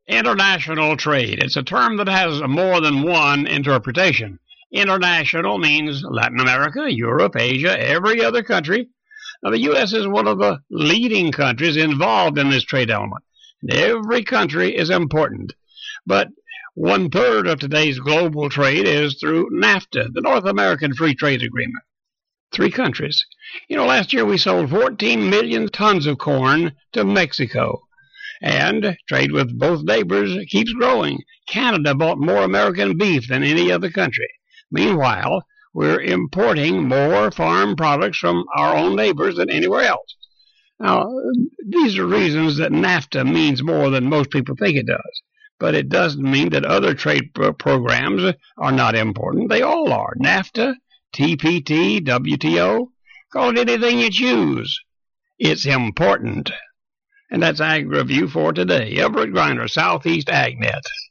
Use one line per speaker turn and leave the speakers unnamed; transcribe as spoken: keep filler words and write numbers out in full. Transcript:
International trade. It's a term that has more than one interpretation. International means Latin America, Europe, Asia, every other country. Now, the U S is one of the leading countries involved in this trade element. And every country is important. But one-third of today's global trade is through NAFTA, the North American Free Trade Agreement. Three countries. You know, last year we sold fourteen million tons of corn to Mexico. And trade with both neighbors keeps growing. Canada bought more American beef than any other country. Meanwhile, we're importing more farm products from our own neighbors than anywhere else. Now, these are reasons that NAFTA means more than most people think it does. But it doesn't mean that other trade pro programs are not important. They all are. NAFTA, T P T, W T O, call it anything you choose. It's important. And that's Ag Review for today. Everett Griner, Southeast AgNet.